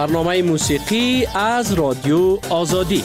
برنامه موسیقی از رادیو آزادی.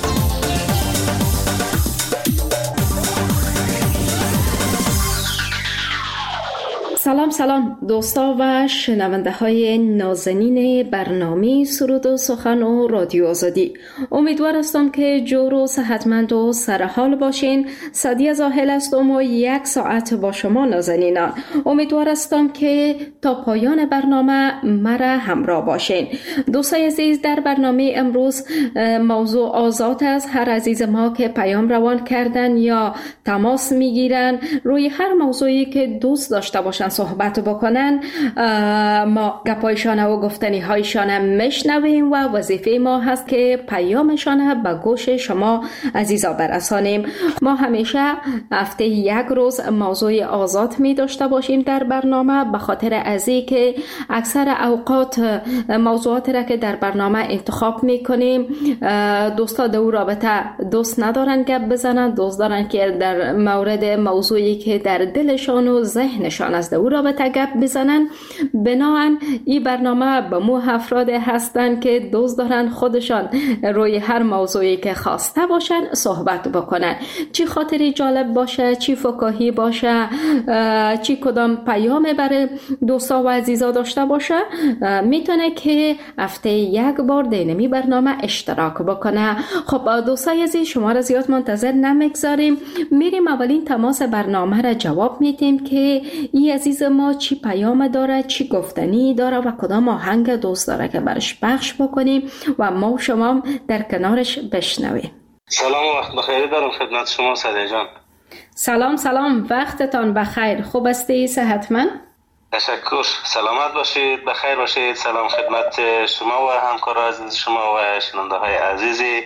سلام دوستا و شنونده های نازنین برنامه سرود و سخن و رادیو آزادی. امیدوار هستم که جور و صحتمند و سرحال باشین. صدیه زاهل هستم و 1 ساعت با شما نازنینان. امیدوار هستم که تا پایان برنامه مرا همراه باشین. دوستای عزیز، در برنامه امروز موضوع آزاد است. هر عزیز ما که پیام روان کردن یا تماس میگیرن روی هر موضوعی که دوست داشته باشن صحبت بکنن، ما گپایشان و گفتنی هایشان میشنویم و وظیفه ما هست که پیامشان به گوش شما عزیزا برسانیم. ما همیشه هفته 1 روز موضوع آزاد می داشته باشیم در برنامه، به خاطر ازی که اکثر اوقات موضوعات را که در برنامه انتخاب می کنیم دوستا دو رابطه دوست ندارن گپ بزنن، دوست دارن که در مورد موضوعی که در دلشان و ذهنشان از دو رابطه گپ بزنن. بناهن این برنامه به مو افراد هستن که دوست دارن خودشان روی هر موضوعی که خواسته باشن صحبت بکنن، چی خاطری جالب باشه، چی فکاهی باشه، چی کدام پیام برای دوستا و عزیزا داشته باشه، میتونه که هفته 1 بار دینمی برنامه اشتراک بکنه. خب دوستای عزیز، شما را زیاد منتظر نمیگذاریم، میریم اولین تماس برنامه را جواب میدیم که این عزیز ما چی پیام داره، چی گفتنی داره و کدام آهنگ دوست داره که برش پخش بکنیم و ما و شما در کنارش بشنویم. سلام و وقت بخیر دارم خدمت شما صدیه جان. سلام وقتتان بخیر. خوب هستی؟ صحتمند؟ تشکر. سلامت باشید، بخیر باشید. سلام خدمت شما و همکاران عزیز شما و شنونده های عزیزی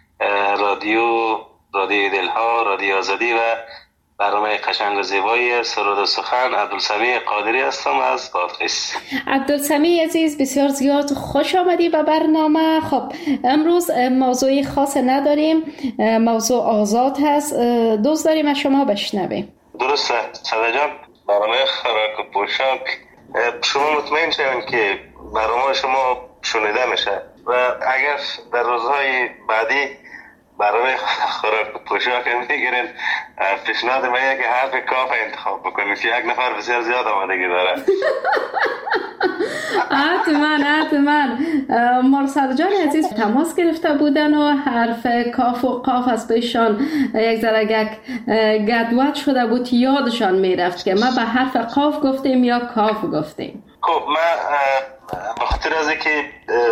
رادیو دلها، رادیو آزادی و برنامه قشنگ و زیبای سرود و سخن. عبدالسمیع قادری هستم از بادغیس. عبدالسمیع عزیز، بسیار زیاد خوش آمدی به برنامه. خب امروز موضوعی خاص نداریم، موضوع آزاد هست، دوست داریم از شما بشنویم. درسته صدیه جان. برنامه خوراک و پوشاک، شما مطمئن شوین که برنامه شما شنیده میشه و اگر در روزهای بعدی برای خوراک و پوشاک میگیرین، پیشنهاد من که حرف کاف انتخاب بکنید که 1 نفر بسیار زیاد آمادگی داره. حتما مرسل جان عزیز تماس گرفته بودن و حرف کاف و قاف از بهشان یک ذره گدوت شده بود، یادشان میرفت که ما به حرف قاف گفتیم یا کاف گفتیم. خب من به خاطر از اینکه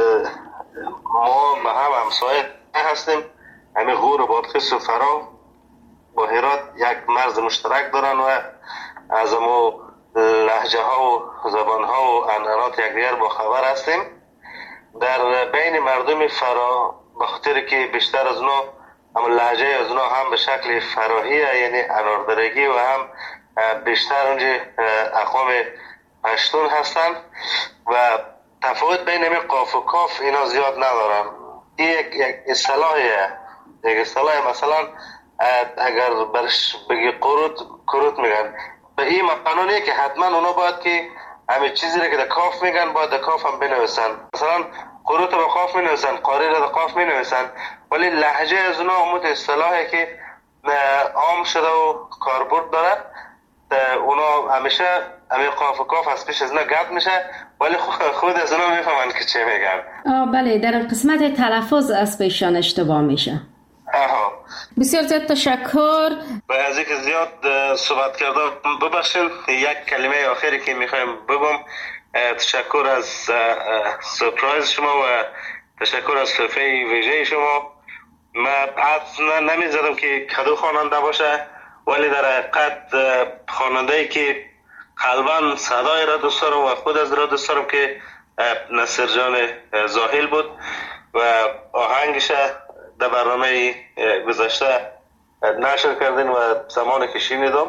ما به هم همسایه هستیم، همه غور و بادغیس و فرا با هرات یک مرز مشترک دارن و از امو لهجه ها و زبان ها و عنعنات یکدیگر با خبر هستیم. در بین مردم فرا به خاطر که بیشتر از اونا هم لهجه از اونا هم به شکل فراهیه، یعنی اناردرگی، و هم بیشتر اونجا اقوام پشتون هستن و تفاوت بین همین قاف و کاف اینا زیاد ندارن. این یک اصطلاحیه، یک اصطلاح مثلا اگر برش بگی قروت میگن، به این قانونیه که حتما اونا باید که همه چیزی را که در کاف میگن باید در کاف هم بنویسن. مثلا قروت به قاف مینویسن، قاری را در قاف مینویسن، ولی لهجه از اونا همون اصطلاحی که عام شده و کاربرد داره، اونا همیشه همین قاف و کاف از پیش از اونا گپ میشه، ولی خود از اونا میفهمن که چه میگن. بله، در قسمت تلفظ از پیشان اشتباه میشه. بسیار زیاد تشکر. به از اینکه زیاد صحبت کردم ببخشید، یک کلمه آخری که میخوایم بگم، تشکر از سورپرایز شما و تشکر از تحفه ویژه شما. من حد نمیزدم که کدو خواننده باشه، ولی در حقیقت خواننده‌ای که قلباً صدای را دوست دارم و خود از را دوست دارم که نصر جان زاهل بود و آهنگش در برنامه گذشته نشر کردین و زمانی که شنیدم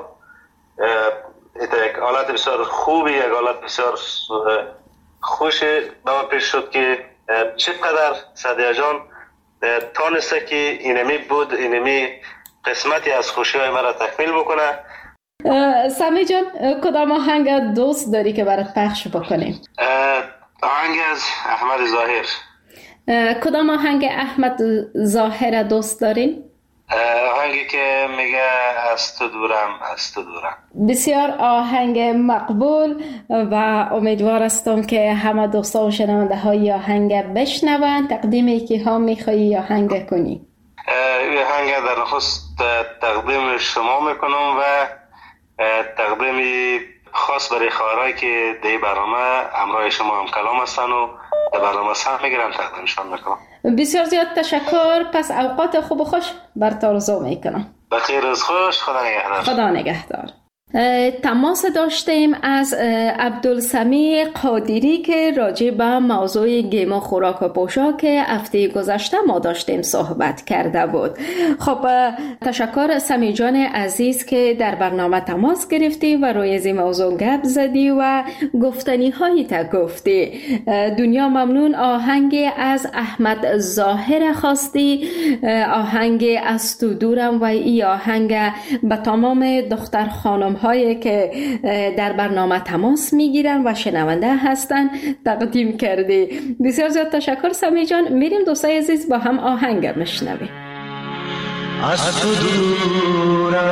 یک حالت بسیار خوبی، یک حالت بسیار خوشی به من پیش شد که چقدر صدیه جان تانسته که اینمی بود، اینمی قسمتی از خوشی های من را تکمیل بکنه. سمی جان، کدام آهنگ دوست داری که برات پخش بکنیم؟ آهنگ از احمد ظاهر. کدام آهنگ احمد ظاهر دوست دارین؟ آهنگی که میگه از تو دورم از تو دورم. بسیار آهنگ مقبول و امیدوار هستم که همه دوستا و شنونده های آهنگ بشنوند. تقدیم کی ها میخوایی آهنگ کنی؟ آهنگ در نخست تقدیم شما میکنم و تقدیم خاص برای خواهرایی که در برنامه همراه شما هم کلام هستن و در برنامه سهم میگیرن تقدیمشان میکنم. بسیار زیاد تشکر. پس اوقات خوب و خوش بر تو آرزو میکنم. بخیر روز خوش. خدا نگهدار. خدا نگهدار. تماس داشتیم از عبدالسمیع قادری که راجع به موضوع گیم خوراک و پوشاک هفته گذشته ما داشتیم صحبت کرده بود. خب تشکر سمیع جان عزیز که در برنامه تماس گرفتی و روی این موضوع گپ زدی و گفتنی هایی تا گفتی. دنیا ممنون. آهنگ از احمد ظاهر خواستی، آهنگ از تو دورم، و این آهنگ به تمام دختر خانم هایی که در برنامه تماس میگیرن و شنونده هستن تقدیم کردی. بسیار زیاد تشکر سمیع جان. میریم دوستای عزیز با هم آهنگ میشنویم. از تو دورم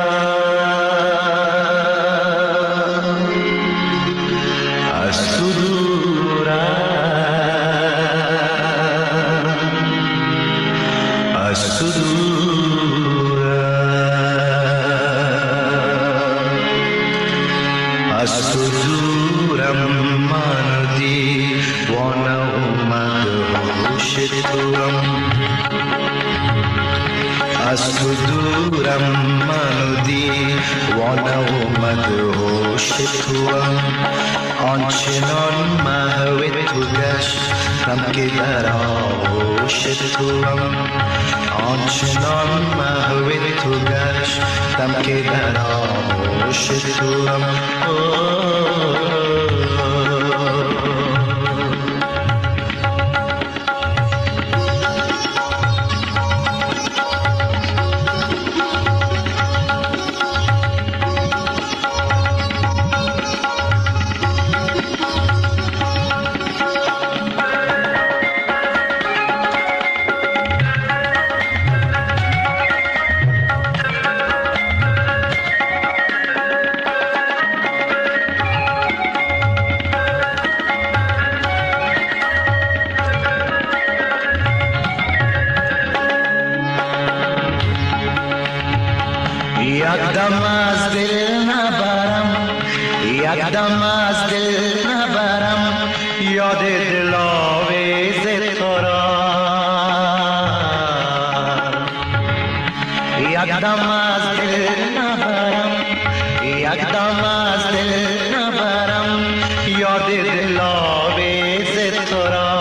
از تو دورم از تو از تو دورم من دیوانه اومد هوش توام از تو دورم من دیوانه اومد هوش توام آنچنان محو تو گشتم که در آغوش توام آنچنان محو تو گشتم که در آغوش توام یکدم از دل نبرم یکدم از دل نبرم یاد دلاویز تو را یکدم از دل نبرم یکدم از دل نبرم یاد دلاویز تو را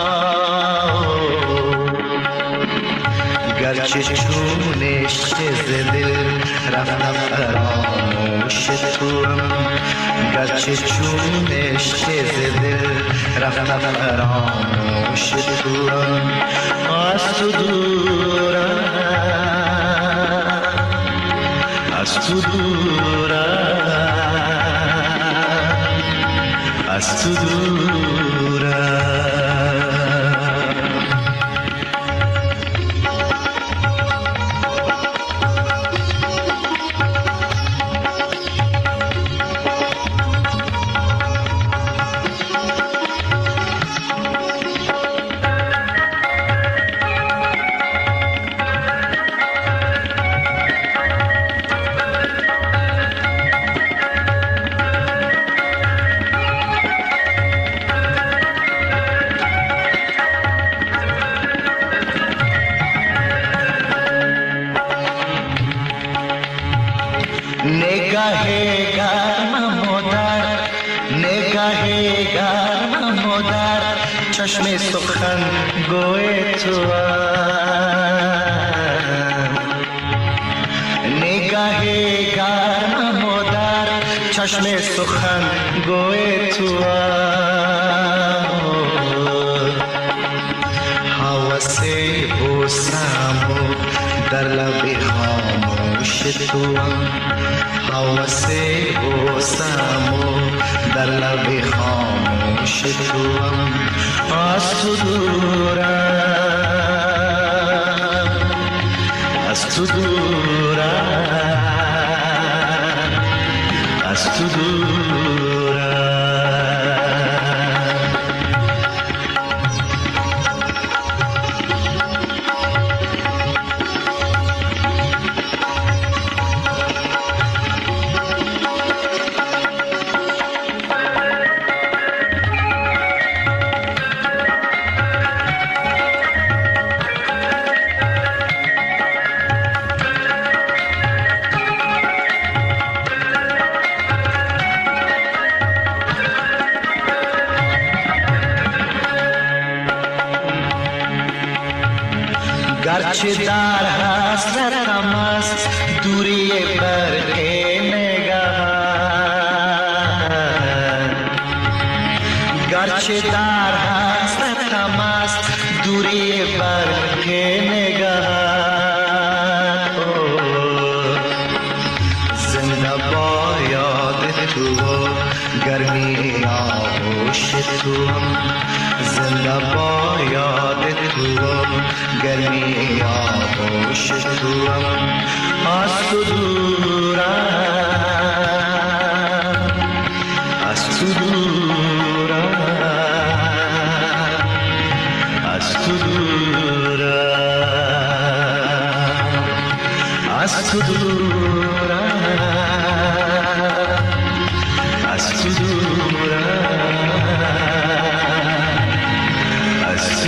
گرچه چونش چه دل رفتم فراموش توام گرچه چونش چه دل رفتم فراموش توام از تو دورم از تو دورم از تو دورم نگاه گرم مادر نگاه گرم مادر چشم سخن گوی تو نگاه گرم مادر چشم سخن گوی تو حواس بوسم در لب خاموش توام، حواس غصه‌ام در لب خاموش توام. از تو دورم، از تو دورم، از تو دورم. گرچه در حسرتم است دوری برق نگهت، گرچه در حسرتم است دوری برق نگهت. زنده با یاد تو گرمی آغوش تو، زنده با یاد تو گرمی آغوش توام. از تو دورم، از تو دورم، از تو دورم، از تو دورم، از تو دورم، از تو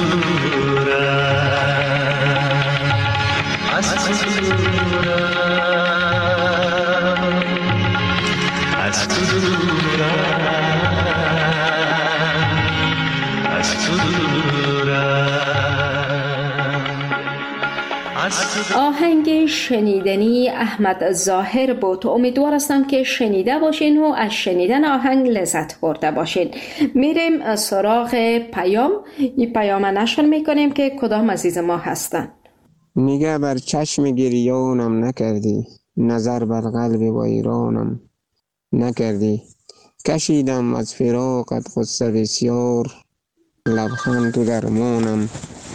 آهنگ شنیدنی احمد ظاهر بود. امیدوار هستم که شنیده باشین و از شنیدن آهنگ لذت برده باشین. میریم سراغ پیام. این پیام نشر میکنیم که کدام عزیز ما هستن. میگه بر چشم گریانم نکردی، نظر بر قلب ویرانم نکردی. کشیدم از فراقت غصه بسیار، لبخند تو درمانم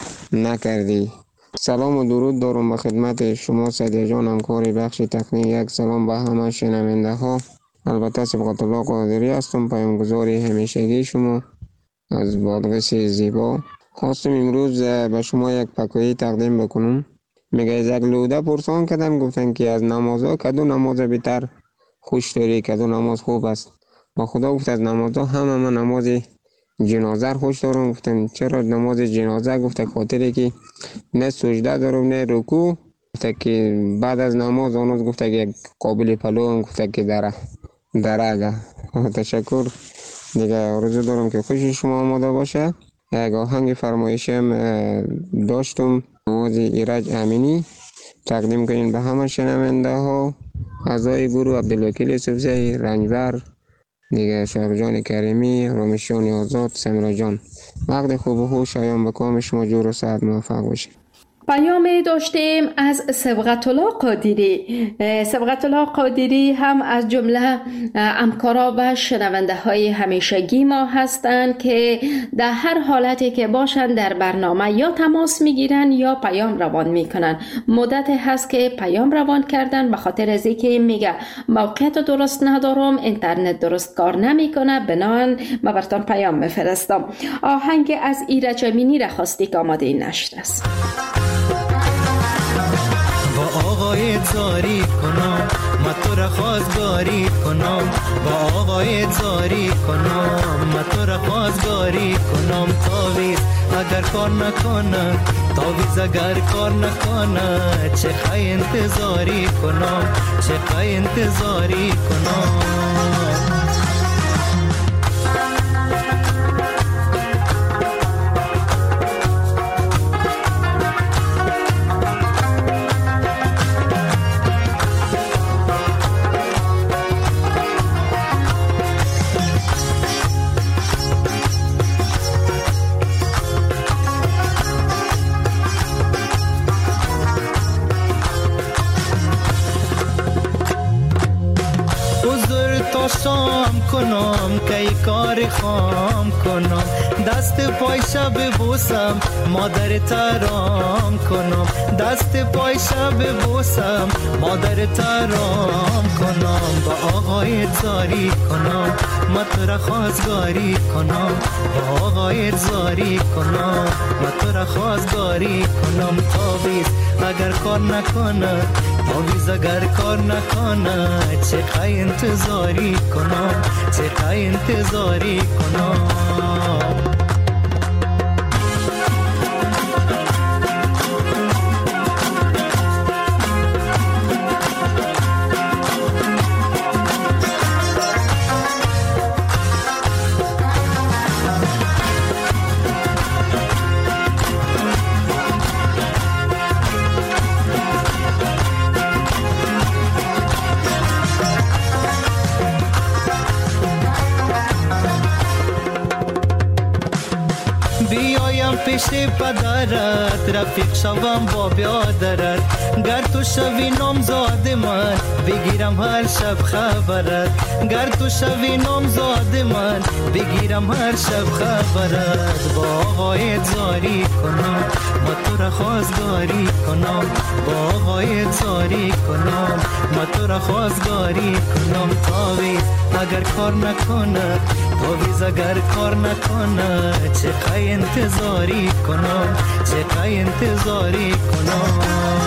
نکردی. سلام و درود دارم به خدمت شما سعدی جان، همکار بخش تکنیک. یک سلام به همه شنونده ها. البته صبغت الله قادری هستم، پیامگذاری همیشگی شما از بادغیس زیبا. خواستم امروز به شما یک پکویی تقدیم بکنم. میگه از یک لوده پرسان کردن، گفتن که از نمازها کدو نماز بیتر خوش داری، کدو نماز خوب است؟ با خدا گفت از نمازها همه من نماز جنازه خوش دارم. گفتن چرا نماز جنازه؟ گفته خاطری که نه سجده دارم نه رکوع. گفته که بعد از نماز آنوز گفته که قابل پلو هم گفته که درگه. تشکر دیگه. آرزو دارم که خوش شما آماده باشه. یک آهنگ فرمایشم داشتم، نماز ایرج امینی تقدیم کنین به همه شنونده ها. اعضای گروه عبدالوکیل سبزی، رنجبر دیگه، شهر جان کریمی، رامشان آزاد، سمرا جان. وقت خوب و خوش شایان به کام شما جور و سعد موفق باشید. پیام داشتیم از صبغت الله قادری. صبغت الله قادری هم از جمله همکارا و شنونده های همیشگی ما هستند که در هر حالتی که باشند در برنامه یا تماس میگیرن یا پیام روان میکنن. مدت هست که پیام روان کردن به خاطر از اینکه میگه موقعیت درست ندارم، اینترنت درست کار نمیکنه، بنابراین من براتون پیام میفرستم. آهنگ از ایرج امینی را خواستی که آماده این نشر است. با آقای زاری کنم، من تو را خواستگاری کنم. با آقای زاری کنم، من تو را خواستگاری کنم. تاویز اگر کار نکنه، تاویز اگر کار نکنه، چه خواهی انتظاری کنم، چه خواهی انتظاری کنم. تا شام کنم که کار خام کنم دست پای شب بوسم مادر ترام کنم دست پای شب بوسم مادر ترام کنم با آقای زاری کنم ما تو را خواستگاری کنم با آقای زاری کنم ما تو را خواستگاری کنم تاویز اگر کار نکنه تاویز اگر کار نکنه چقدر انتظاری کنم چقدر انتظاری کنم پیش پدرت رفیق شوم با بیادرت گر تو شوی نامزاد من بگیرم هر شب خبرت گر تو شوی نامزاد من بگیرم هر شب خبرت با آقای زاری کنم ما تو را خواستگاری کنم با آقای زاری کنم ما تو را خواستگاری کنم تاویز اگر کار نکنه تاویز اگر کار نکنه چقدر انتظاری کنم چقدر انتظاری کنم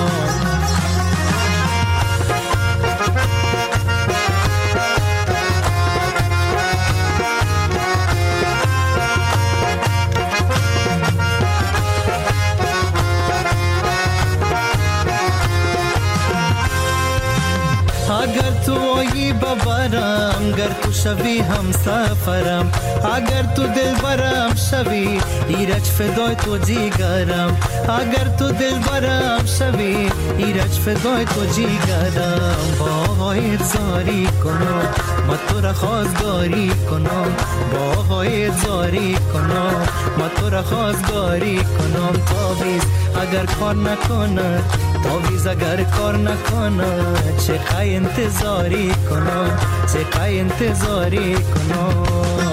اگر تو آیی ببرم گر تو شوی هم سفرم اگر تو دل برم شوی ایرج فدای تو جیگرم اگر تو دل برم شوی ایرج فدای تو جیگرم با آقای زاری کنم ما تو را خواستگاری کنم با آقای زاری کنم ما تو را خواستگاری کنم تاویز اگر کار نکنه تاویز اگر کار نکنه چقدر انتظاری کنم چقدر انتظاری کنم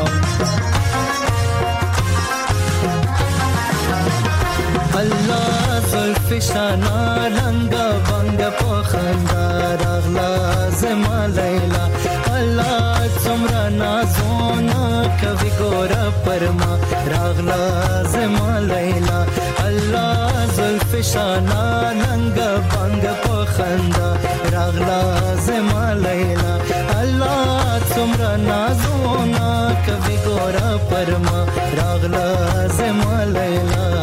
الله زلفشانا رنگ بنگ پخنده رغلا زما لیلا الله تمرا نازونا کبھی گورا پرما رغلا زما لیلا الله زلفشانا رنگ بنگ پخنده رغلا زما لیلا الله تمرا نازونا کبھی گورا پرما رغلا زما لیلا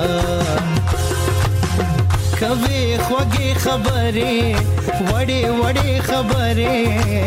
کبھی خوږی خبرې وړې وړې خبرې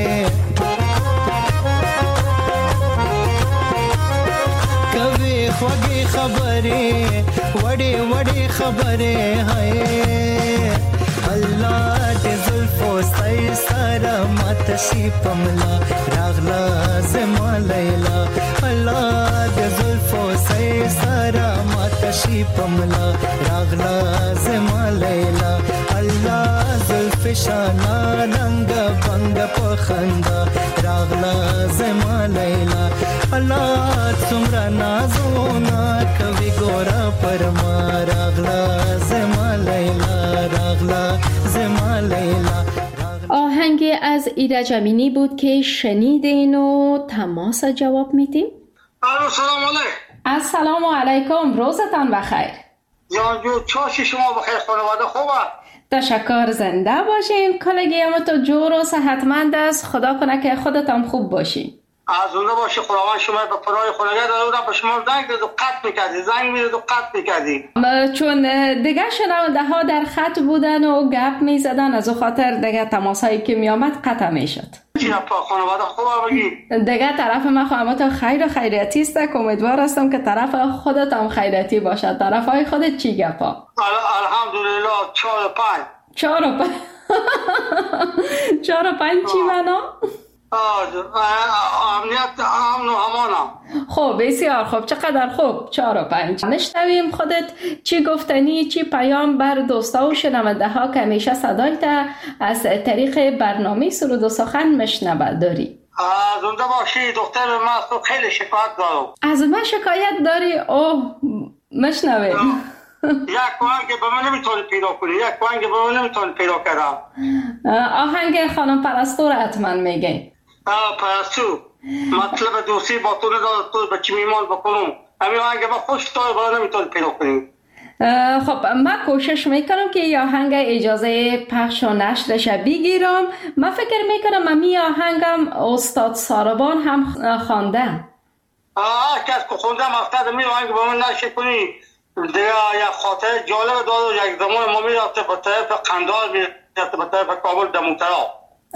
کبھی خوږی خبرې وړې وړې خبرې هاي الله دې زلفو ستای سره ماته شي پملا راغلا زما لیلا الله دې زلفو ستای سره ماته شي پملا راغلا زما لیلا الله زلفشانا رنگ بنگ پخنده راغلا زما لیلا الله څومره نازونه کوي ګوره پرما راغلا زما لیلا راغلا زما لیلا. آهنگ از ایرج امینی بود که شنیدین و تماس جواب میدیم. سلام علیکم. السلام علیکم، روزتان بخیر. جو چاش شما بخیر، خانواده خوبه؟ تشکر، زنده باشین. کلگیم تو جور و صحتمند است، خدا کنه که خودتان خوب باشین. از اونده باشی، خداوند شما به پناه خداوند داده به شما زنگ داد و قطع میکردی، زنگ میداد و قطع میکردی. چون دیگه شنونده ها در خط بودن و گپ میزدن، از او خاطر دیگه تماسایی که میامد قطع میشد. چی خانواده خوبه بگی؟ دیگه طرف من خواهمت خیر و خیریتی است که امیدوار هستم که طرف خودت هم خیریتی باشد. طرف های خودت چی گپا؟ الحمدلله 4 و 5. 4 و 5 4 و 5 چی معنا؟ امنیت امن و امانم. خب بسیار خوب، چقدر خوب. 4 و 5 نشنویم خودت چی گفتنی، چی پیام بر دوستا و شنونده ها که همیشه صدایت از طریق برنامه سرود و سخن مشنوه داری. زنده باشی دختر من تو خیلی شکایت دارم. از من شکایت داری؟ اوه مشنویم. یک آهنگ به من نمیتونی پیدا کنی، یک آهنگ به من نمیتونی پیدا کردم. آهنگ خانم پرستو را حتما میگه. پرستو مطلب دوستی با تو نداره، تو به چی میمان بکنم، همین آهنگ با خوش تو به من نمیتونی پیدا کنی. خب من کوشش میکنم که این آهنگ اجازه پخش و نشرش بگیرم. من فکر میکنم امی آهنگم استاد ساربان هم خواندن. کس که خوندم افتاد امی آهنگ به من نشر کنی. دیگه یک خاطر جالب داره. یک زمان ما میرفته به طرف قندهار، میرفته به طرف کابل دموترا.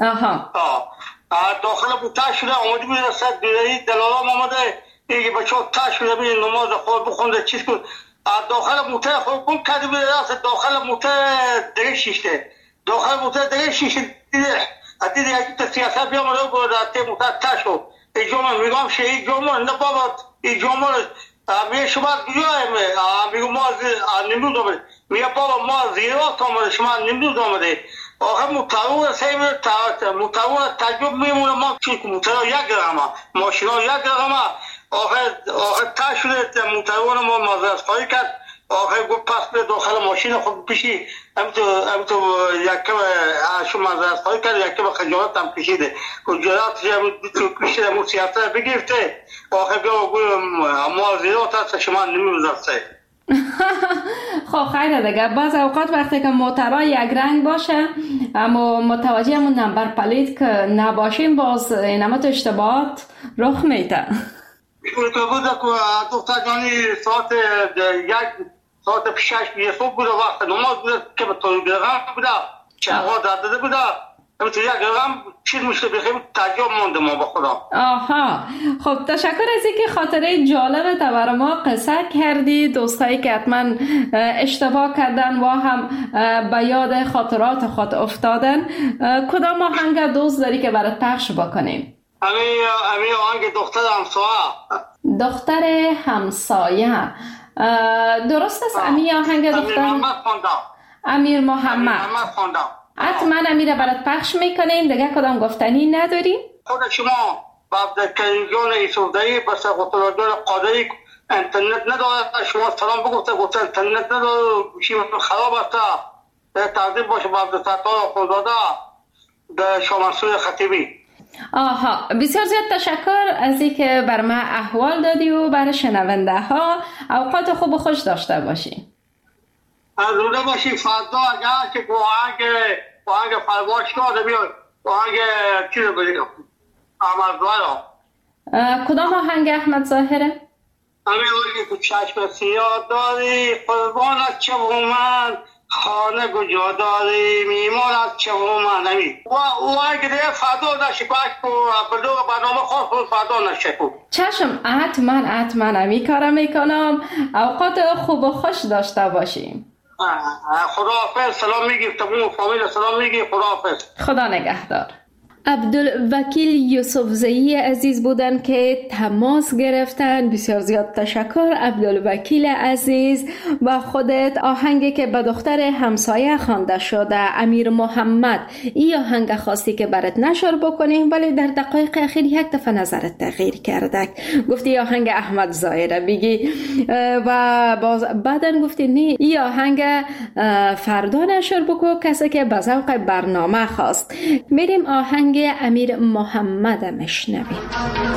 داخل بود تش شده آمده بود رسد بیایی دلالام آمده ایگه بچه ها تش شده بید نماز خود بخونده چیز کن. داخل موتر خود گم کرده بود رسد داخل موتر دیگه شیشته، داخل موتر دیگه شیشته دیده یکی تا سیاست بیامده بود تی موتر تش شد. ای جامعه میگم شه ای جامعه نه بابا ای جامعه میگه شما بیایم، میگه ما نمروز آمده، میگه بابا ما زیرات آمده شما نمروز آمده. آخه متعاون سیم متعاون تعجب میمونه ما چون که متعاون یک رقمه ماشین ها یک رقمه. آخه تا شده متعاون ما مازرس خواهی کرد. آخه گفت پس به داخل ماشین خود پیشی هم تو یکم شو مازرس خواهی کرد، یکم خجالت هم پیشیده خجالت هم پیشیده مو سیاسته بگیفته. آخه بیا گوی ما زیرات هست شما نمیوزرسه. خب خیره دیگه بعض اوقات وقتی که موترها یک رنگ باشه اما متوجه همون نمبر پلیت که نباشیم باز اینمت اشتباهات رخ میده. تو بوده که دختر جانی ساعت 6 یه صبح بوده وقت نماز بوده که به طوری گرغم بوده چنگاه داده بوده تو یک گرغم چیز میشه بخیم تعجب مونده ما با خدا. خب تشکر از اینکه خاطره جالبت برای ما قصه کردی. دوستایی که حتما اشتباه کردن و هم به یاد خاطرات خود افتادن، کدام آهنگ دوست داری که برات پخش بکنیم؟ امی آهنگ دختر همسایه. دختر همسایه درست است؟ امی آهنگ دختر امیر محمد خواندم. حتما امیر برات پخش میکنیم. دیگه کدام گفتنی نداریم؟ خود شما بعد کریجان ایسودایی بس قطرادار قادری انترنت نداره، شما سلام بگفته گفته انترنت نداره گوشی خراب است. تقدیم باشه بعد ستار خودداده در شامنسوی خطیبی. بسیار زیاد تشکر از اینکه بر من احوال دادی و برای شنونده ها اوقات خوب و خوش داشته باشی. زنده باشی. فردا اگر که آهنگ فرواش داده بیای آهنگ چی رو بگیم احمد ظاهره. کدام آهنگ احمد ظاهره؟ همین آهنگ که چشم سیاه داری قربان از چه من خانه کجا داری میمان از چه من همین او آهنگ دیگه فردا نشکوش کو بلوغ برنامه خواست فردا نشکو. چشم حتما همی کارم میکنم. اوقات خوب و خوش داشته باشیم. خداحافظ. سلام میگی تمام فامیل سلام میگی. خداحافظ. خدا نگهدار. عبدالوکیل یوسفزئی عزیز بودن که تماس گرفتن. بسیار زیاد تشکر عبدالوکیل عزیز. و خودت آهنگی که به دختر همسایه خوانده شده امیر محمد، این آهنگ خواستی که برات نشر بکنیم ولی در دقایق اخیر یک دفعه نظرت تغییر کرده، گفتی آهنگ احمد ظاهره بگی و بعدن گفتی نه این آهنگ فردا نشر بکن کسی که به ذوق برنامه خواست. میریم آهنگ امیر محمد مشنویم.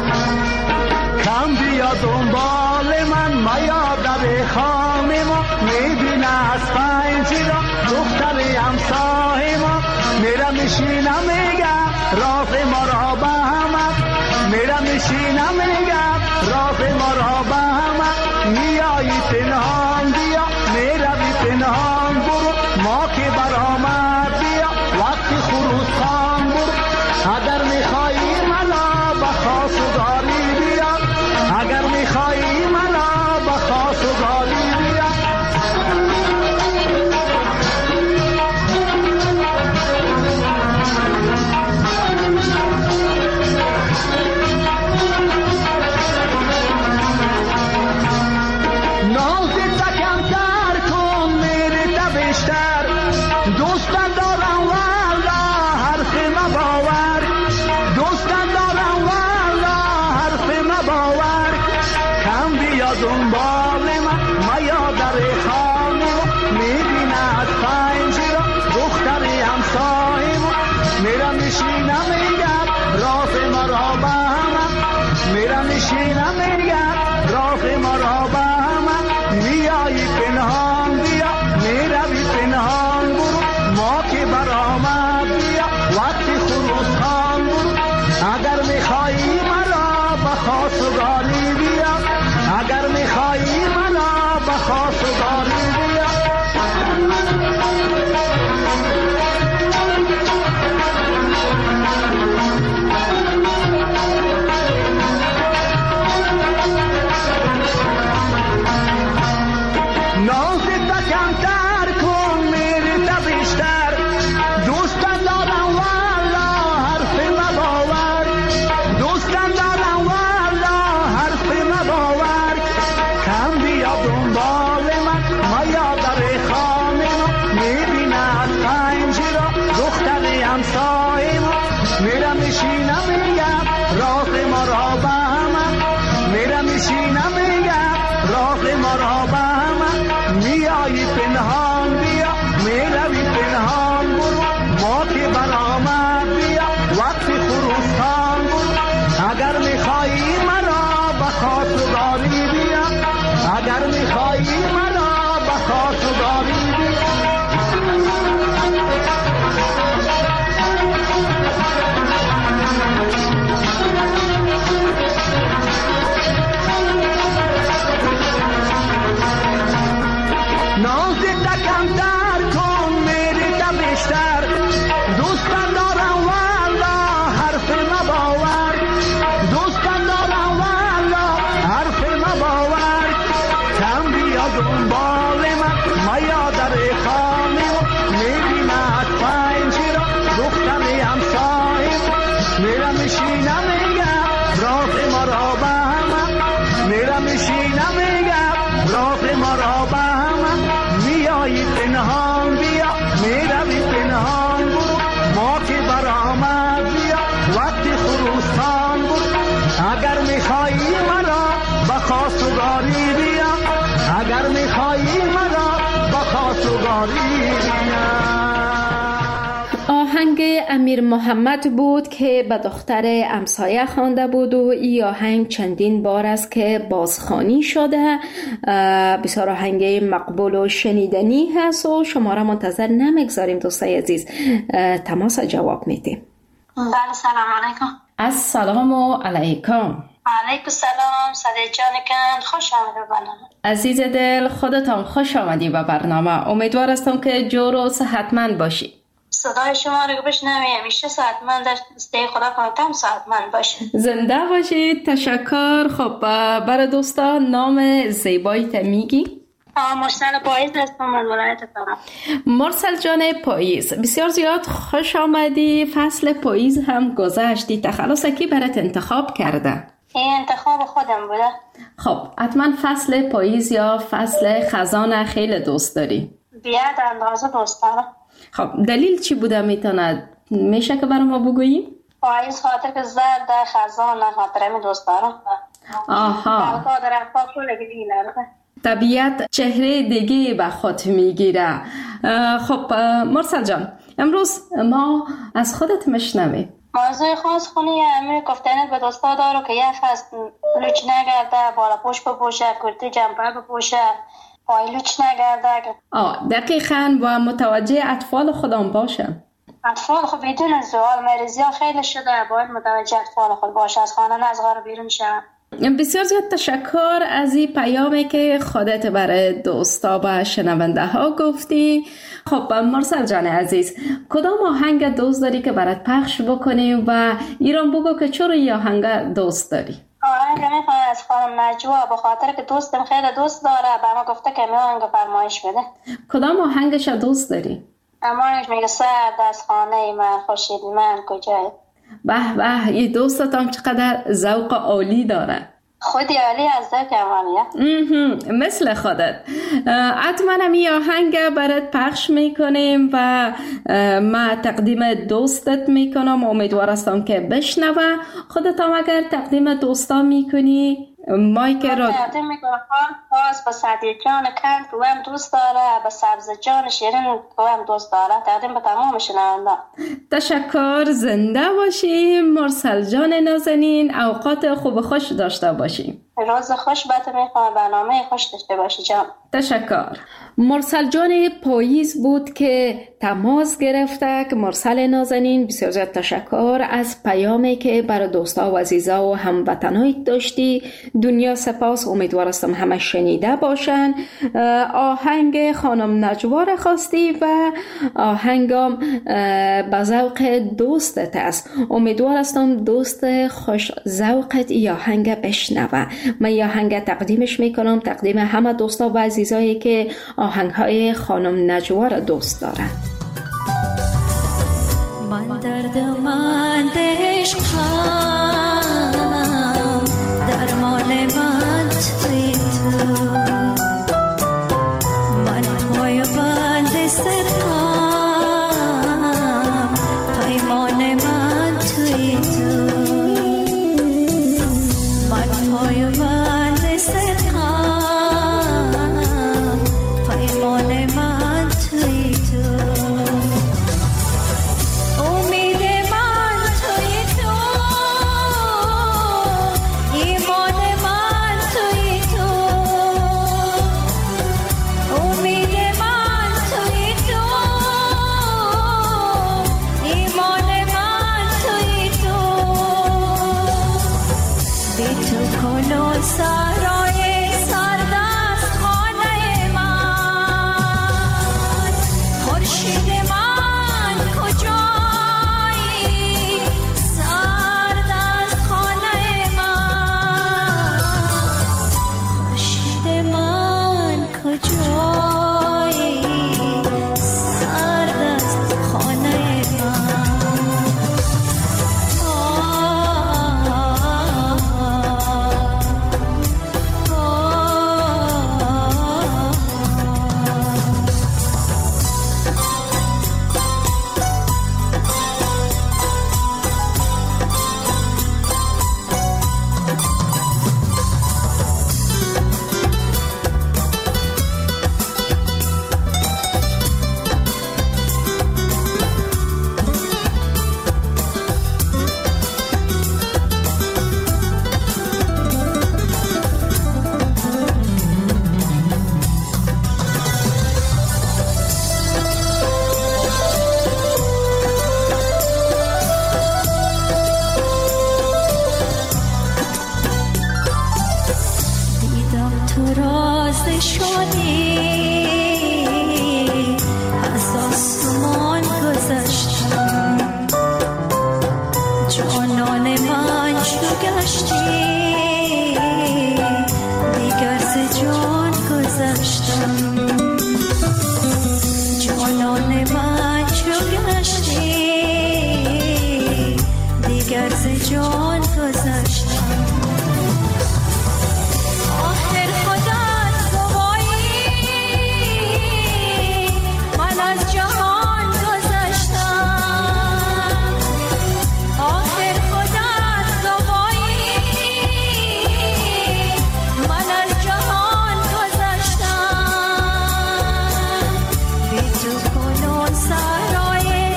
کم بیا دنبال من میاد به خانه ما میبینه از پنجره دختر همسایه ما میرم میشینم میگم راز ما را به همه میرم میشینم میگم راز ما را به همه میایی پنهان بیا میروی پنهان برو ما که برآمد بیا وقتی خروسان برو اگر میخوایی منو به خواستگاری بیا اگر میخوایی منو به خواستگاری بیا ناز میشینم میگم راز مرا به هم، میرم میشینم میگم راز مرا به هم، میایی پنهان بیا میروی پنهان برو، ما که برآمد بیا وقتی خروس خان برو، اگر میخوایی مرا به خواستگاری بیا، اگر میخوایی مرا به خواستگاری بیا. میرم میشینم میگم راز مرا به هم، میرم میشینم میگم راز مرا به هم، میایی پنهان بیا میروی پنهان برو، ما که برآمد بیا وقتی خروستان برو، اگر میخوایی مرا به خواستگاری بیا، اگر میخوایی مرا به خواستگاری بیا. اگر میخوایی مرا به خواستگاری بیا، اگر میخوایی مرا به خواستگاری بیا. آهنگ امیر محمد بود که به دختر امسایه خوانده بود و این آهنگ چندین بار است که بازخوانی شده. بسیار آهنگ مقبول و شنیدنی هست و شما را منتظر نمیگذاریم دوستای عزیز، تماس جواب میدیم. بله سلام علیکم. السلام علیکم. علیکم سلام صدیق جان کن، خوش آمدید به برنامه. عزیز دل خودتان خوش آمدی به برنامه. امیدوار هستم که جور و صحتمند باشی. صدای شما رو بشنویم همیشه صحتمند دسته خدا کنتم صحتمند باشی. زنده باشید. تشکر. خب برای دوستان نام زیبایی میگی؟ مرسل پاییز هستم من ولایت فرا. مرسل جان پاییز، بسیار زیاد خوش آمدی. فصل پاییز هم گذشتی، تخلص کی برات انتخاب کرده؟ این انتخاب خودم بوده. خب حتما فصل پاییز یا فصل خزان خیلی دوست داری؟ بیاد اندازه دوست دارم. خب دلیل چی بوده میتونه میشه که برای ما بگویی؟ پاییز خاطر که زرد خزان خاطر می دوست دارم. آها. طبیعت چهره دیگه به خود میگیره. خب مرسل جان، امروز ما از خودت مشنویم. موضوع خاص خونی امیر گفتنت به دوستا دارو که یه فصل لوچ نگرده، بالا پوش بپوشه، کرتی جمپر بپوشه، پای لوچ نگرده. دقیقاً و متوجه اطفال خودم باشه. اطفال خب بدون سوال مریضی ها خیلی شده، باید متوجه اطفال خود باشه، از خانه نزغار بیرون شد. بسیار زیاد تشکر از این پیامی که خودت برای دوستا و شنونده ها گفتی. خب مرسل جان عزیز، کدام آهنگ دوست داری که برات پخش بکنیم و ایران بگو که چرا این آهنگ دوست داری؟ آهنگ میخوام از خانم نجوا، به خاطر که دوستم خیلی دوست داره، به ما گفته که آهنگ فرمایش بده. کدام آهنگش دوست داری؟ امانش میگه سرد از خانه من خورشید من کجای. به به، این دوستتان چقدر ذوق عالی داره. خودی عالی از ذوق عالیه. مثل خودت. حتما این آهنگ برات پخش میکنیم و ما تقدیم دوستت میکنم. امیدوار هستم که بشنوه. خودت هم اگر تقدیم دوستا میکنی مایک را تقدیم میکنم باز به سعدی جان کند که هم دوست داره، به سبز جان شیرین که هم دوست داره. تقدیم به تمام شنونده. تشکر، زنده باشیم مرسل جان نازنین. اوقات خوب خوش داشته باشیم. روز خوش بهت میخوام، برنامه خوش داشته باشی جان. تشکر. مرسل جان پاییز بود که تماس گرفته. که مرسل نازنین بسیار زیاد تشکر از پیامی که برای دوستا و عزیزا و هموطنایت داشتی. دنیا سپاس. امیدوارستم همه شنیده باشن. آهنگ خانم نجوا را خواستی و آهنگم به ذوق دوستت است. امیدوارستم دوست خوش ذوقت ای آهنگ بشنوه. من ای آهنگ تقدیمش میکنم، تقدیم همه دوستا و عزیزایی که آهنگهای خانم نجوا را دوست دارن. من دردمند عشقم، درمان من توی تو، من پای بند سرم، پیمان من توی تو، من پای بند سرم، پیمان من توی تو.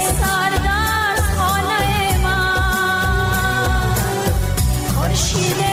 She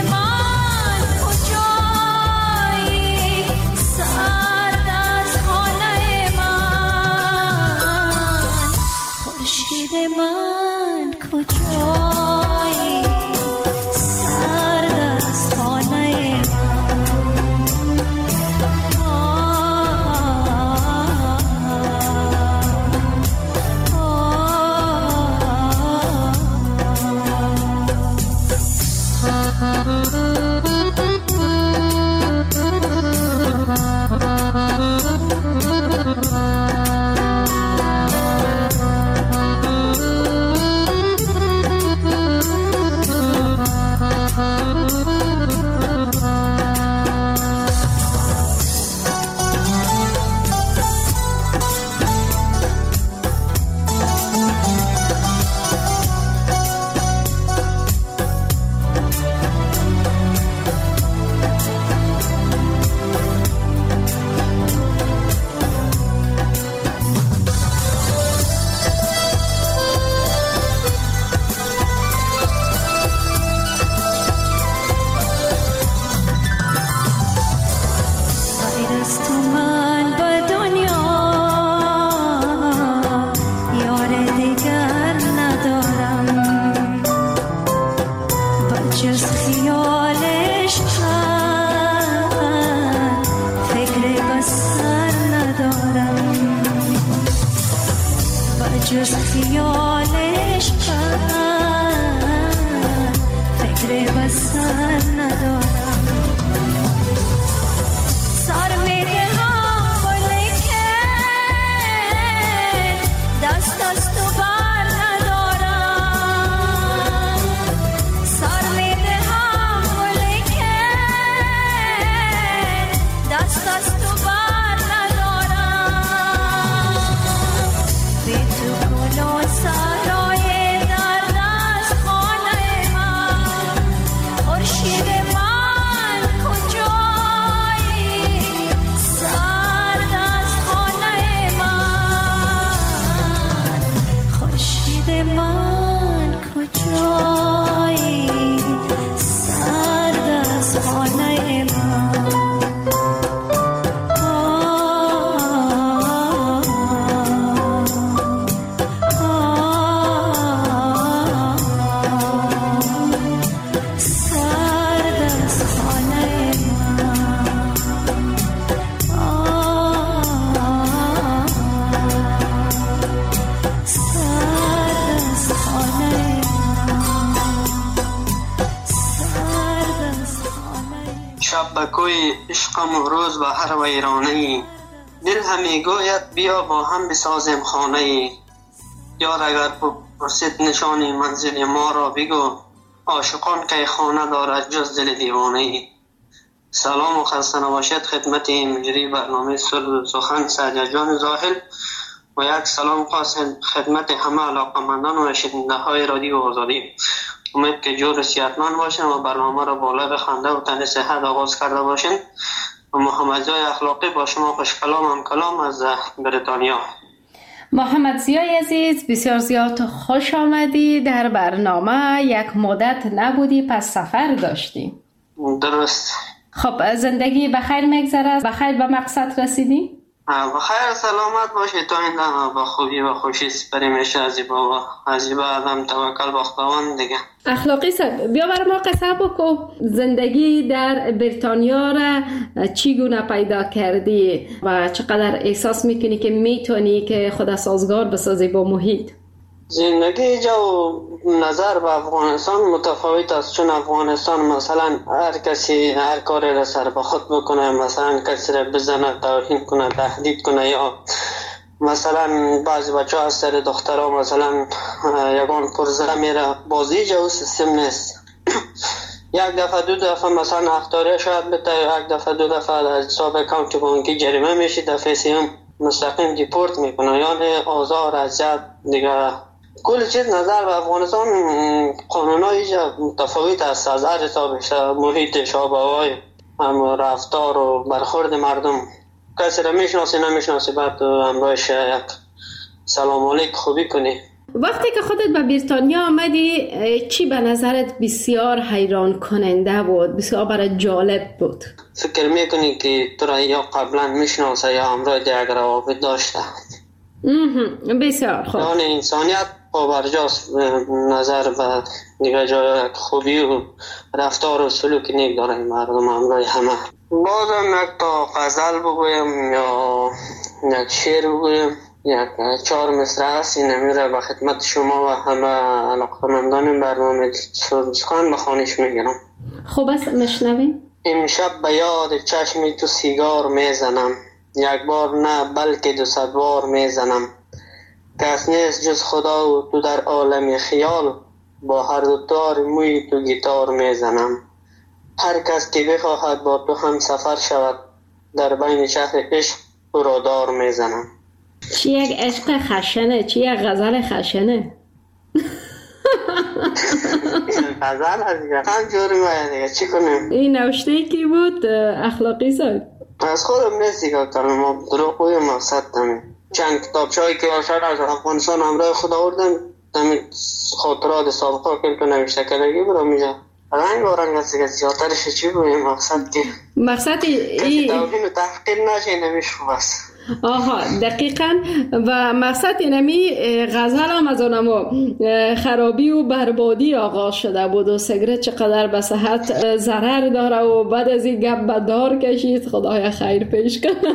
بکوی عشقم و روز به هر ویرانه، دل همی گوید بیا با هم بسازیم خانه. یار اگر پرسید نشانی منزل ما را بگو، عاشقان که خانه دارد جز دل دیوانه. سلام و خسته نباشید خدمت مجری برنامه صلح و سخن سعدی جان زاهل و یک سلام خاص خدمت همه علاقمندان و شنونده های رادیو آزادی. امید که جور صحتمند باشین و برنامه را با لب خنده و تن صحت آغاز کرده باشین. و محمد زیای اخلاقی با شما خوش کلام هم کلام از بریتانیا. محمد زیای عزیز، بسیار زیاد خوش آمدی. در برنامه یک مدت نبودی، پس سفر داشتی. درست. خب زندگی بخیر میگذره؟ بخیر به مقصد رسیدی؟ بخیر سلامت باشی تا این دم با خوبی و خوشی سپری میشه از بابا از آدم توکل به خداوند دیگه. اخلاقی صاحب بیا برای ما قصه بکو، زندگی در بریتانیا را چگونه پیدا کردی و چقدر احساس میکنی که میتونی که خود سازگار بسازی با محیط؟ زندگی جو نظر به افغانستان متفاوت است، چون افغانستان مثلا هر کسی هر کاری را سر به خود بکنه، مثلا کسی را بزنه، توهین کنه، تهدید کنه، یا مثلا بعضی بچه ها از سر دخترها مثلا یگان پرزه میره. بازی جو سیستم نیست. یک دفعه دو دفعه مثلا اختاره شاید بده، یک دفعه دو دفعه از حساب اکانت بانکی جریمه میشه، دفعه سیوم مستقیم دیپورت میکنه، یعنی آزار اذیت دیگه. کل چیز نظر به افغانستان قانونای متفاوت است از هر حسابش، محیطش، آب و هوای، رفتار و برخورد مردم. کسی را میشناسی نمیشناسی بعد همراهش یک سلام علیک خوبی کنی. وقتی که خودت به بریتانیا آمدی چی به نظرت بسیار حیران کننده بود، بسیار برای جالب بود؟ فکر میکنی که تو را یا قبلا میشناسه یا همراه یک روابط داشته. بسیار خوب. یعنی انسانیت پابرجاست نظر به دیگه جای خوبی و رفتار و سلوک نیک داره مردم همراه همه. بازم یک تا غزل بگویم یا یک شعر بگویم، یک 4 مصرع هست، این میره به خدمت شما و همه علاقمندان برنامه سخن بخوانش میگیرم. خوب است مشنویم. امشب به یاد چشمی تو سیگار میزنم، یک بار نه بلکه 200 بار میزنم. کس نیست جز خدا و تو در عالم خیال، با هر دو تار موی تو گیتار میزنم. هر کس که بخواهد با تو هم سفر شود، در بین شهر عشق تو را دار میزنم. چی یک عشق خشنه، چی یک غزل خشنه. غزل از دیگه همجوری باید دیگه چی کنیم. این نوشته کی بود اخلاقی صاحب؟ از خودم نیست دیگه، کلمه دروغ و مقصد دمیم. چند کتابچه‌ای که آشار از افغانستان همراه خود آوردن، دمید خاطرات سابقه که نوشته کردگی برو میشه. رنگ و رنگ هستی که زیادترش چی بویم مقصد که مقصد کسی توهین و تحقیر نشه نمیش خوب است. آها دقیقاً. و مقصد اینمی غزل هم از آنما خرابی و بربادی آغاز شده بود و سیگرت چقدر به صحت ضرر داره و بعد از این گپ به دار کشید. خدایا خیر پیش کنه.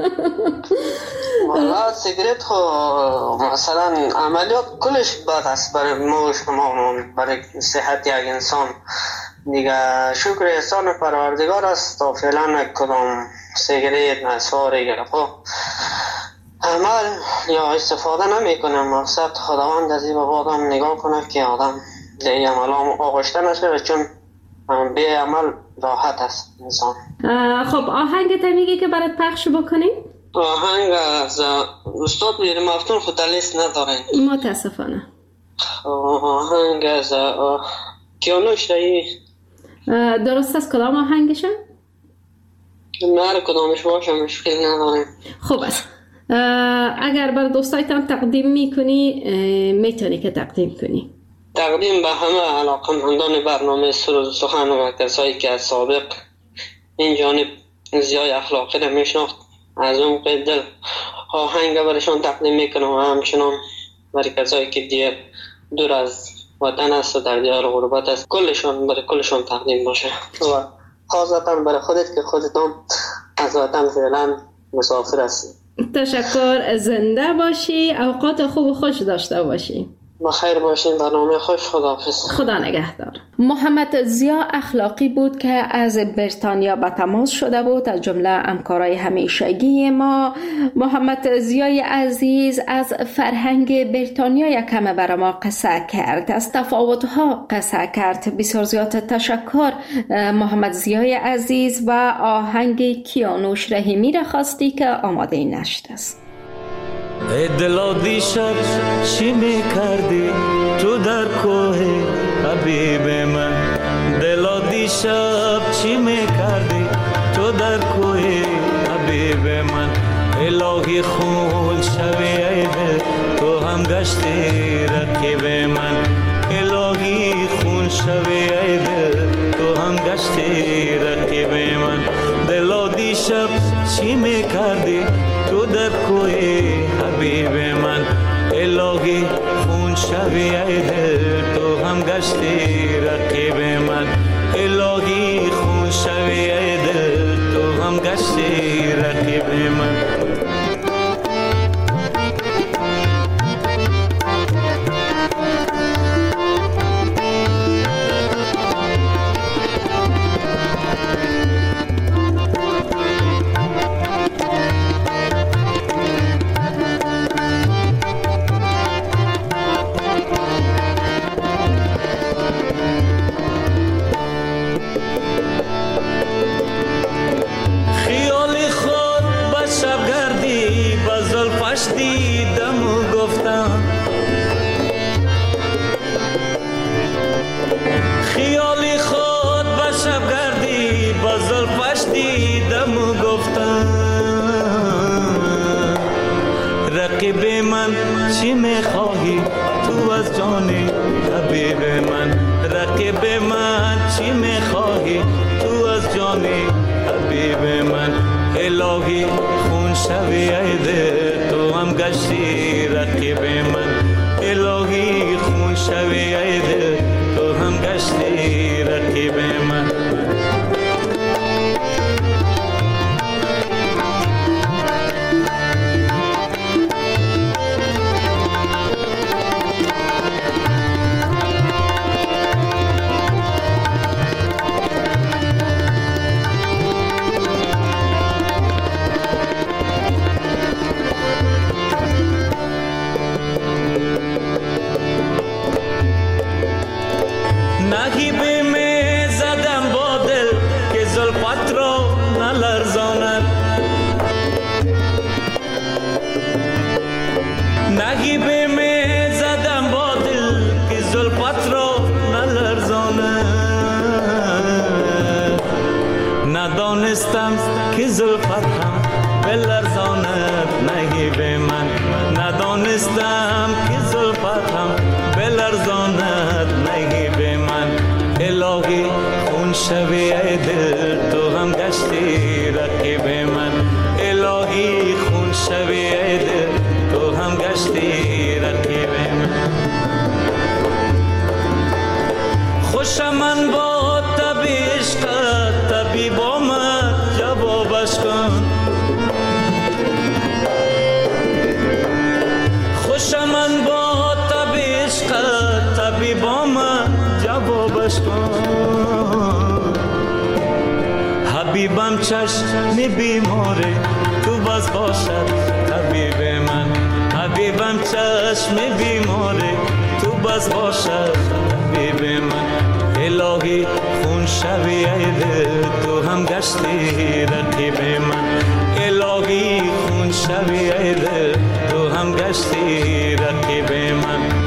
والا سیگرت خو مثلا عملیات کلش بد است برای ما و شما، برای صحت یک انسان دیگه. شکر احسان پروردگار است تا فعلا کدام سیگرت نسواری گرفت عمل یا استفاده نمی کنم. مقصد خداوند از این آدم نگاه کنه که آدم دیگه عمل آغشته نشه، چون به عمل راحت است انسان. خب آهنگ میگه که برات پخش بکنیم؟ آهنگ از استاد میر مفتون خود لیست ندارین متاسفانه. آهنگ از کیانوش رایی درست است. کدام آهنگشه؟ هر کدامش باشه مشکل نداریم. خوب است. اگر بر دوستایتان تقدیم میکنی میتونی که تقدیم کنی. تقدیم به همه علاقمندان برنامه سرود سخن و کسایی که از سابق این جانب زیای اخلاقی را میشناخت، از اون دل آهنگ برشان تقدیم میکنم و همچنان برای کسایی که دیگر دور از وطن است و در دیار غربت است کلشان برای کلشان تقدیم باشه و خاصتا برای خودت که خودتون از وطن فعلا مسافر هستی. تشکر. زنده باشی، اوقات خوب و خوش داشته باشی. بخیر باشین. برنامه خوش. خداحافظ. خدا نگهدار. محمد ضیا اخلاقی بود که از بریتانیا به تماس شده بود، از جمله همکارای همیشگی ما. محمد ضیای عزیز از فرهنگ بریتانیا یک کم بر ما قصه کرد، از تفاوت‌ها قصه کرد. بسیار زیاد تشکر محمد ضیای عزیز و آهنگ کیانوش رحیمی را خواستی که آماده نشد است. ای دلا دیشب چی میکردی تو در کوه حبیب من؟ دلا دیشب چی میکردی تو در کوه حبیب من؟ الهی خون شوی ای دل تو هم گشتی رقیب من. الهی خون شوی ای دل تو هم گشتی رقیب من. دلا دیشب چی میکردی تو در کوه حبیب من؟ الهی خون شوی ای دل تو هم گشتی رقیب من. الهی خون شوی ای دل تو هم گشتی رقیب من. رقیب من چی میخواهی تو از جان حبیب من؟ رقیب من چی میخواهی تو از جان حبیب من؟ الهی خون شوی ای دل تو هم گشتی رقیب من. الهی خون شوی ای دل تو هم گشتی رقیب من. نگیبه می زدم با دل که زلفت را نلرزاند. نگیبه می زدم با دل که زلفت را نلرزاند. ندانستم که زلفت هم بلرزاند نگیبه من. ندانستم که زلفت هم بلرزاند نگیبه من. الهی خون شوی ای دل تو هم گشتی رقیب من. الهی خون شوی ای دل تو هم گشتی رقیب من. خوشم من با تب عشقت طبیب آمد جوابش کن. خوشم من با تب عشقت طبیب آمد جوابش کن. حبیبم چشم بیماره تو بس باشد طبیب من. حبیبم چشم بیماره تو بس باشد طبیب من. الهی خون شوی ای دل تو هم گشتی رقیب من. الهی خون شوی ای دل تو هم گشتی رقیب من.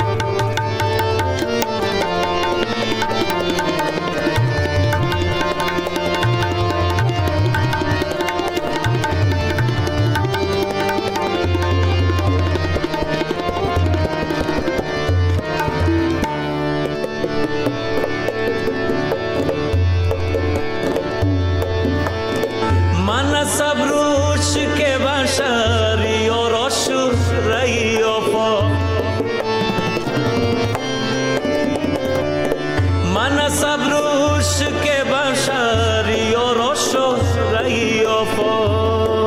من صبروش که بشری و راشو رئی آفا. من صبروش که بشری و راشو رئی آفا.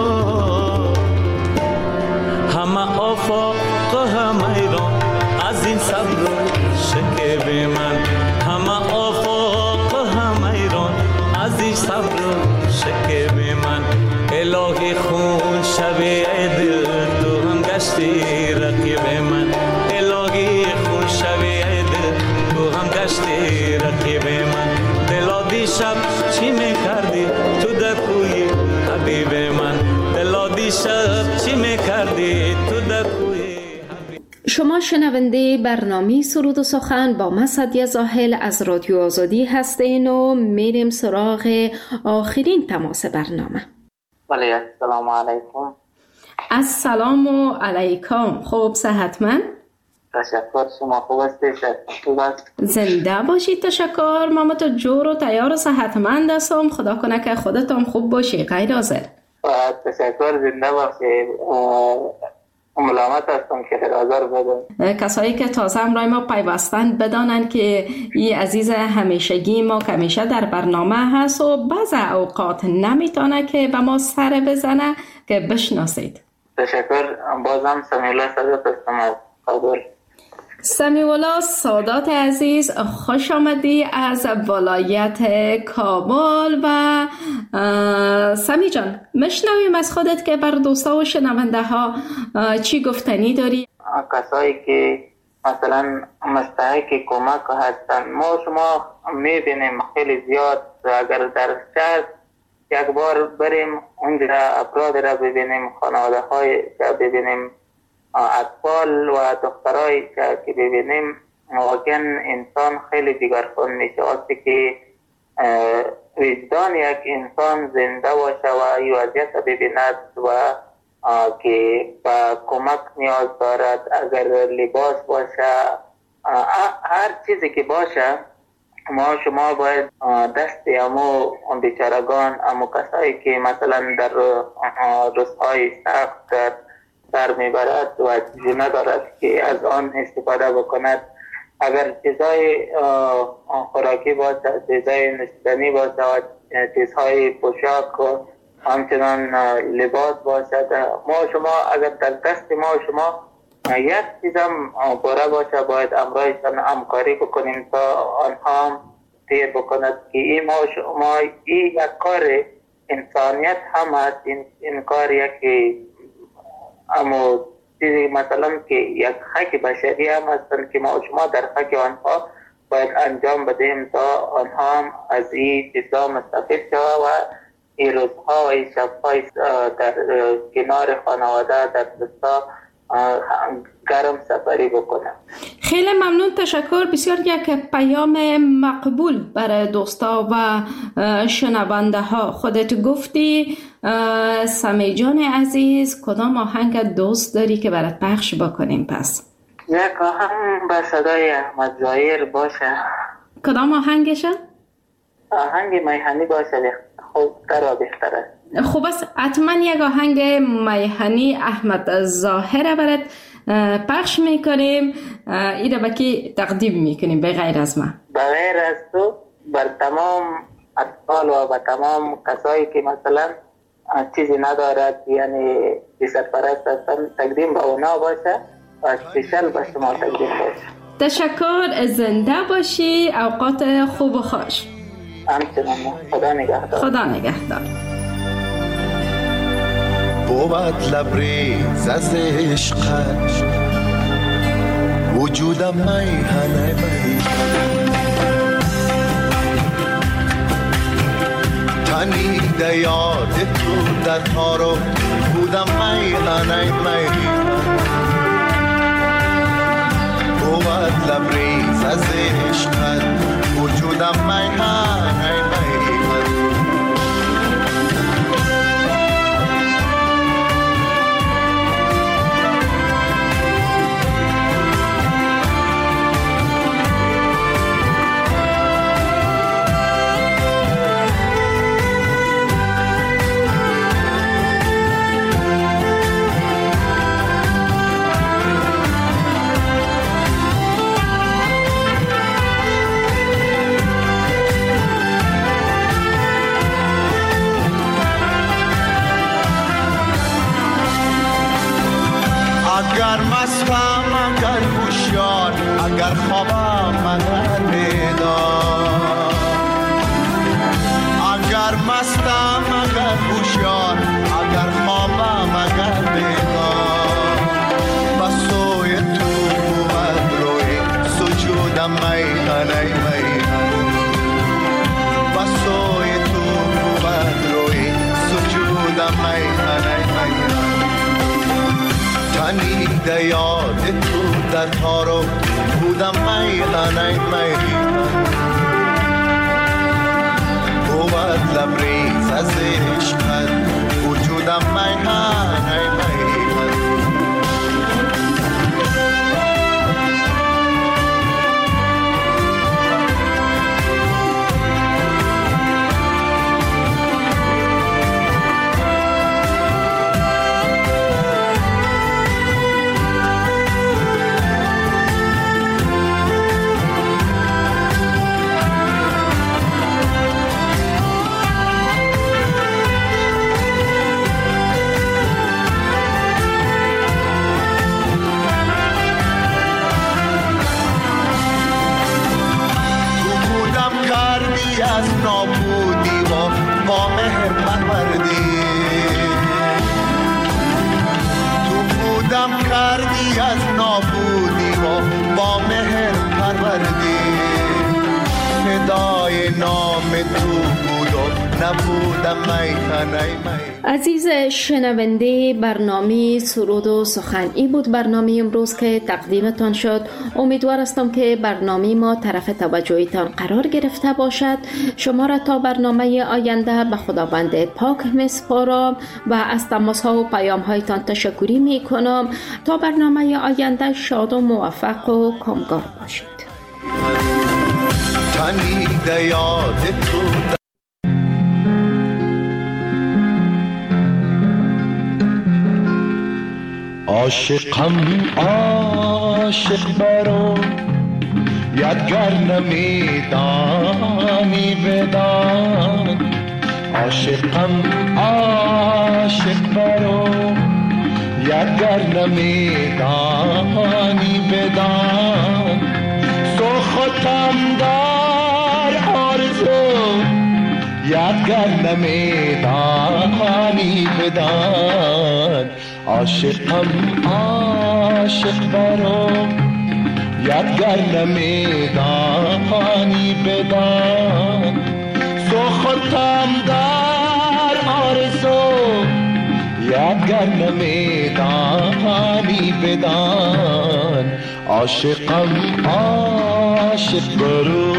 همه آفا که هم ایران از این من، همه آفاق و همه ایران عزیز صبر و شکیب من. الهی خون شبیه دل تو هم گشتی رقیب من، الهی خون شبیه دل تو هم گشتی رقیب من. دلا دیشب چی میکردی تو در کوی حبیب من، دلا دیشب چی میکردی تو در کوی. شما شنونده برنامه سرود و سخن با من سعدیه زاهل از رادیو آزادی هستین و میریم سراغ آخرین تماس برنامه. بله السلام علیکم. السلام و علیکم. خوب صحتمند؟ تشکر، شما خوب هستید؟ زنده باشید. تشکر. ما تو جور و تیار و صحتمند هستم. خدا کنه که خودتون خوب باشی. غیر حاضر. تشکر، زنده باشید. ملامت هستم که حاضر بدم. کسایی که تازه همراه ما پیوستند بدانند که این عزیز همیشگی ما که همیشه در برنامه هست و بعض اوقات نمیتونه که به ما سر بزنه که بشناسید. تشکر. بازم سمیولا سادات هستم از کابل. سمیولا سادات عزیز، خوش آمدی از ولایت کابل. و سمی جان مشنویم از خودت که بر دوستا و شنونده ها چی گفتنی داری؟ کسایی که مثلا مستحق کمک هستن، ما شما میبینیم خیلی زیاد. اگر در شهر یک بار بریم اونجا افراد را ببینیم، خانواده های که ببینیم، اطفال و دخترایی که ببینیم، واقعا انسان خیلی دیگرگون میشه. وقتی که وجدان یک انسان زنده باشه و این وضعیت ببیند و که با کمک نیاز دارد، اگر لباس باشه، هر چیزی که باشه، ما شما باید دست امو بیچارگان، امو کسایی که مثلا در روزهای سخت در میبرد و چیزی ندارد که از آن استفاده بکند. اگر چیزهای خوراکی باشه، چیزهای نوشیدنی باشه و چیزهای پوشاک و همچنان لباس باشه، ما شما اگر در دست ما شما یک چیزم پاره باشه، باید امرایشان همکاری بکنیم تا آنها هم تیر بکند که این ما شما این یک کار انسانیت هم هست. این کار یکی اما چیزی مثلا که یک حق بشری هم هستن که ما شما در حق آنها باید انجام بدهیم تا آنها هم از این چیزا مستفید شود و این روزها و این شبهای در کنار خانواده در دوستا گرم سفری بکنم. خیلی ممنون. تشکر. بسیار یک پیام مقبول برای دوستا و شنونده ها. خودت گفتی سمی جان عزیز کدام آهنگ دوست داری که برات پخش بکنیم؟ پس یک آهنگ به صدای احمد ظاهر باشه. کدام آهنگشه؟ آهنگ میهنی باشه، خوبتر و بهتره. خوب است. حتما یک آهنگ میهنی احمد ظاهر برات پخش میکنیم. این رو بکی تقدیم میکنیم به غیر از من. به غیر از تو بر تمام اطفال و به تمام کسایی که مثلا چیزی ندارد، یعنی سرپرست هستن، تقدیم به اونا باشه و اسپیشل به شما تقدیم باشه. تشکر. زنده باشی. اوقات خوب و خوش. همچنان. خدا نگهدار. خدا نگهدار. بود لبریز از عشقت وجودم میهنه تنیده یاد تو در تارو بودم میهنه بود لبریز از عشقت وجودم میهنه ای میهن بسوی تو بود روی سجودم میهن ای میهن تنیده یاد تو در تارو بودم میهن ای میهن بود لبریز از عشقت وجودم میهن ای میهن از نابودی و با مهر پروردی تو بودم کردی از نابودی و با مهر پروردی فدای نام تو بود و نبودم میهن ای میهن. عزیز شنونده برنامه سرود و سخن، این بود برنامه امروز که تقدیمتان شد. امیدوار هستم که برنامه ما طرف توجهتان قرار گرفته باشد. شما را تا برنامه آینده به خداوند پاک میسپارم و از تماس ها و پیام هایتان تشکری می کنم. تا برنامه آینده شاد و موفق و کامگار باشید. تنیده یاد تو عاشقم عاشق برو یادگر نمیدانی بدان عاشقم عاشق برو یادگر نمیدانی بدان سوختم در آرزو یادگر نمیدانی بدان عاشقم عاشق برو یادگر نمیدانی بدان سوختم در آرزو یادگر نمیدانی بدان عاشقم عاشق برو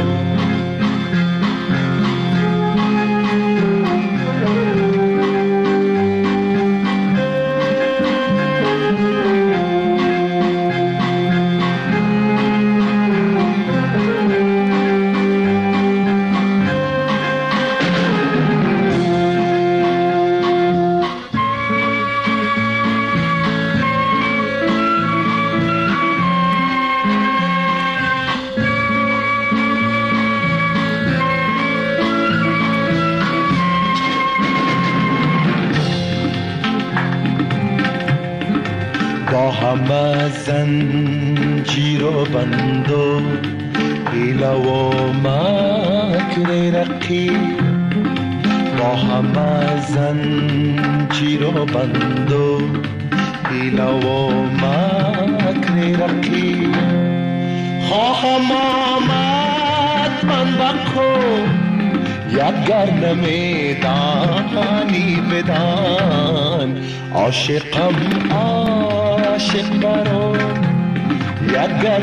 همه زنجیر و بند و حیله و مکر رقیب با همه زنجیر و بند و حیله و مکر رقیب خواهم آمد من بکو یادگر نمیدانی بدان عاشقم عاشق برو یادگر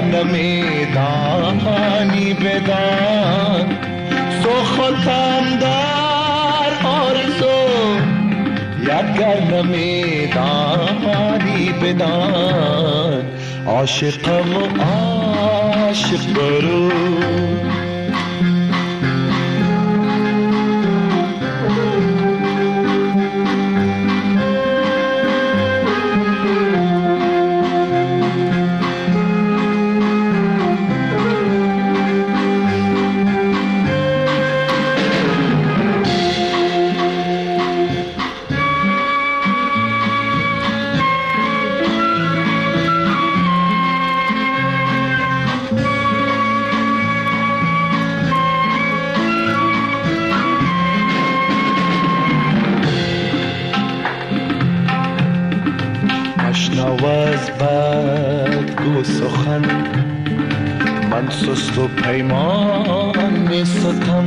نمیدانی بدان سوختم در آرزو یادگر نمیدانی بدان عاشقم عاشق برو سست و پیمان می ستم،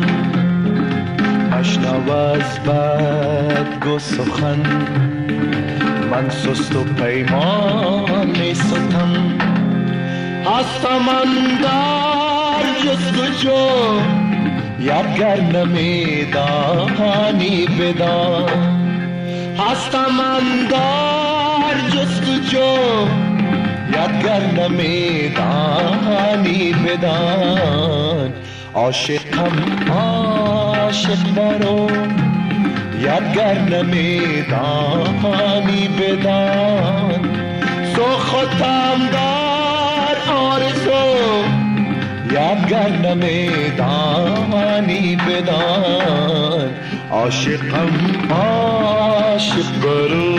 اشنو از بدگو سخن. من سست و پیمان می ستم، هستم اندر جستجو، یادگر نمیدانی بدان. هستم اندر جستجو، یادگر نمیدانی بدان. عاشقم عاشق برو، یادگر نمیدانی بدان. سوختم در آرزو، یادگر نمیدانی بدان. عاشقم عاشق برو.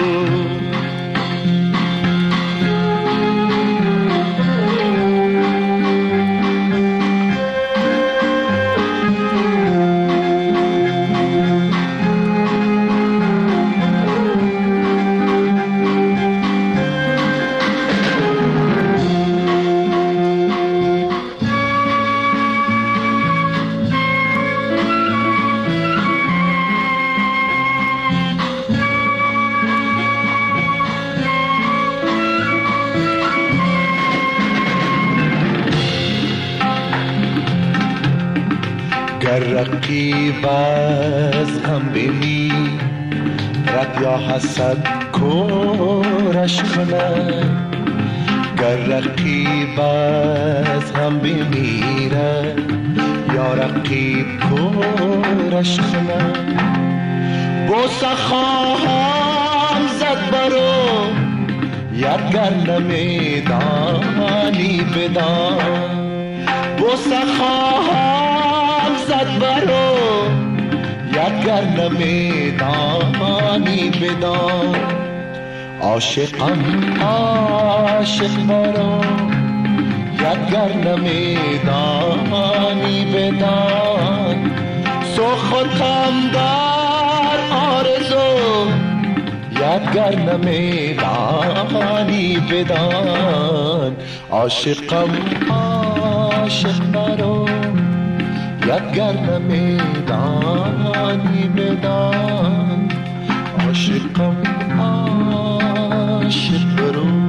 گر رقیب از غم بینی، رد یا حسد کورش کند. گر رقیب از غم بمیرد، یا رقیب کورش کند. بوسه خواهم زد برو، یادگر نمیدانی بدان. بوسه خواهم زد برو، یادگر نمیدانی بدان. عاشقم عاشق برو، یادگر نمیدانی بدان. سوختم در آرزو، یادگر نمیدانی بدان. عاشقم عاشق برو، یادگر نمیدانی بدان. عاشقم عاشق برو.